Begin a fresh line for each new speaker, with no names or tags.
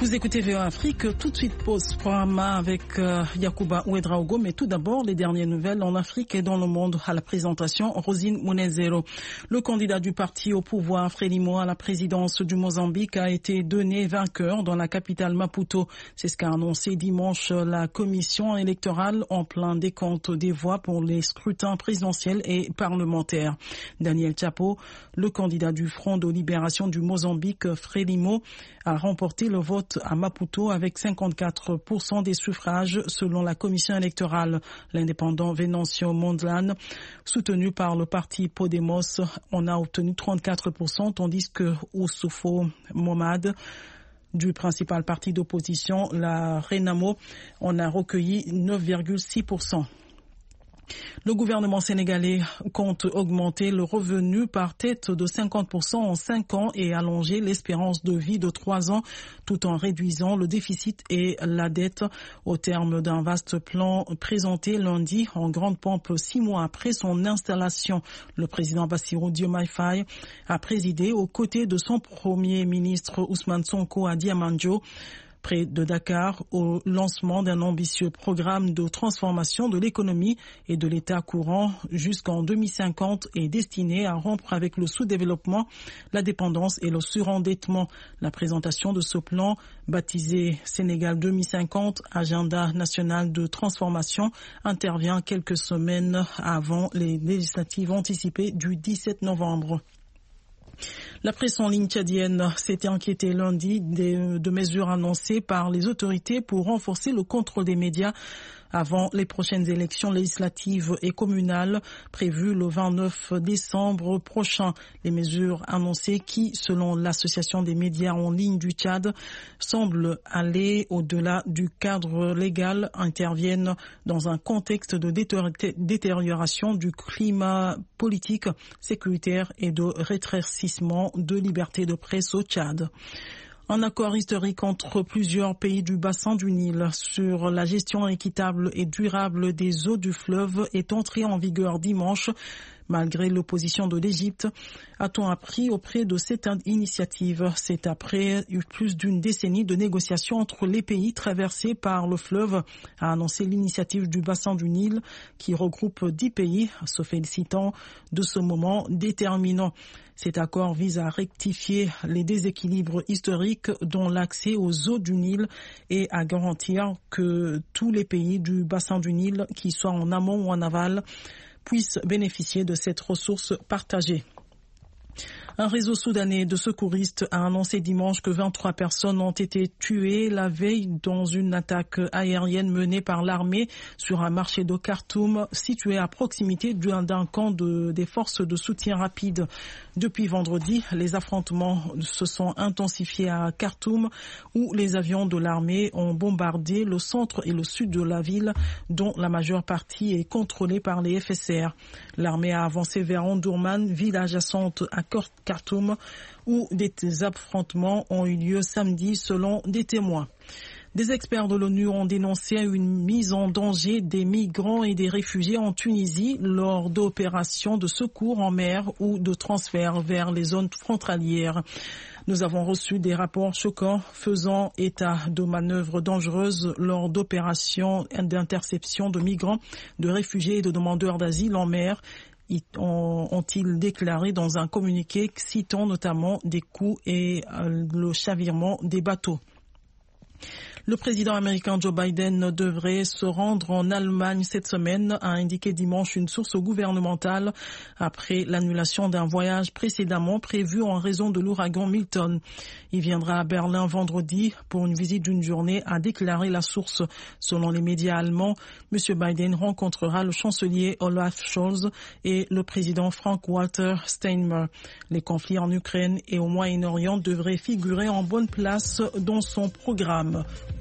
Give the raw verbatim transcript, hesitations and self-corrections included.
Vous écoutez V O Afrique, tout de suite pause Parama avec euh, Yacouba Ouedraogo, mais tout d'abord les dernières nouvelles en Afrique et dans le monde à la présentation, Rosine Munezero. Le candidat du parti au pouvoir, Frelimo, à la présidence du Mozambique a été donné vainqueur dans la capitale Maputo. C'est ce qu'a annoncé dimanche la commission électorale en plein décompte des voix pour les scrutins présidentiels et parlementaires. Daniel Chapo, le candidat du Front de libération du Mozambique, Frelimo, a remporté le vote à Maputo avec cinquante-quatre pour cent des suffrages selon la commission électorale. L'indépendant Venancio Mondlane, soutenu par le parti Podemos, en a obtenu trente-quatre pour cent, tandis que Oussoufo Momad, du principal parti d'opposition, la Renamo, en a recueilli neuf virgule six pour cent. Le gouvernement sénégalais compte augmenter le revenu par tête de cinquante pour cent en cinq ans et allonger l'espérance de vie de trois ans tout en réduisant le déficit et la dette au terme d'un vaste plan présenté lundi en grande pompe six mois après son installation. Le président Bassirou Diomaye Faye a présidé aux côtés de son premier ministre Ousmane Sonko à Diamandjo, près de Dakar, au lancement d'un ambitieux programme de transformation de l'économie et de l'État courant jusqu'en deux mille cinquante et destiné à rompre avec le sous-développement, la dépendance et le surendettement. La présentation de ce plan, baptisé Sénégal deux mille cinquante, agenda national de transformation, intervient quelques semaines avant les législatives anticipées du dix-sept novembre. La presse en ligne tchadienne s'était inquiétée lundi de, de mesures annoncées par les autorités pour renforcer le contrôle des médias avant les prochaines élections législatives et communales prévues le vingt-neuf décembre prochain. Les mesures annoncées qui, selon l'Association des médias en ligne du Tchad, semblent aller au-delà du cadre légal, interviennent dans un contexte de détérioration du climat politique, sécuritaire et de rétrécissement de liberté de presse au Tchad. Un accord historique entre plusieurs pays du bassin du Nil sur la gestion équitable et durable des eaux du fleuve est entré en vigueur dimanche. Malgré l'opposition de l'Égypte, a-t-on appris auprès de cette initiative? C'est après plus d'une décennie de négociations entre les pays traversés par le fleuve, a annoncé l'initiative du bassin du Nil qui regroupe dix pays, se félicitant de ce moment déterminant. Cet accord vise à rectifier les déséquilibres historiques dont l'accès aux eaux du Nil et à garantir que tous les pays du bassin du Nil, qu'ils soient en amont ou en aval, puissent bénéficier de cette ressource partagée. Un réseau soudanais de secouristes a annoncé dimanche que vingt-trois personnes ont été tuées la veille dans une attaque aérienne menée par l'armée sur un marché de Khartoum situé à proximité d'un camp de, des forces de soutien rapide. Depuis vendredi, les affrontements se sont intensifiés à Khartoum où les avions de l'armée ont bombardé le centre et le sud de la ville dont la majeure partie est contrôlée par les F S R. L'armée a avancé vers Omdurman, ville adjacente à Khartoum, où des affrontements ont eu lieu samedi selon des témoins. Des experts de l'ONU ont dénoncé une mise en danger des migrants et des réfugiés en Tunisie lors d'opérations de secours en mer ou de transfert vers les zones frontalières. Nous avons reçu des rapports choquants faisant état de manœuvres dangereuses lors d'opérations d'interception de migrants, de réfugiés et de demandeurs d'asile en mer, ont-ils déclaré dans un communiqué citant notamment des coups et le chavirement des bateaux. Le président américain Joe Biden devrait se rendre en Allemagne cette semaine, a indiqué dimanche une source gouvernementale après l'annulation d'un voyage précédemment prévu en raison de l'ouragan Milton. Il viendra à Berlin vendredi pour une visite d'une journée, a déclaré la source. Selon les médias allemands, M. Biden rencontrera le chancelier Olaf Scholz et le président Frank-Walter Steinmeier. Les conflits en Ukraine et au Moyen-Orient devraient figurer en bonne place dans son programme.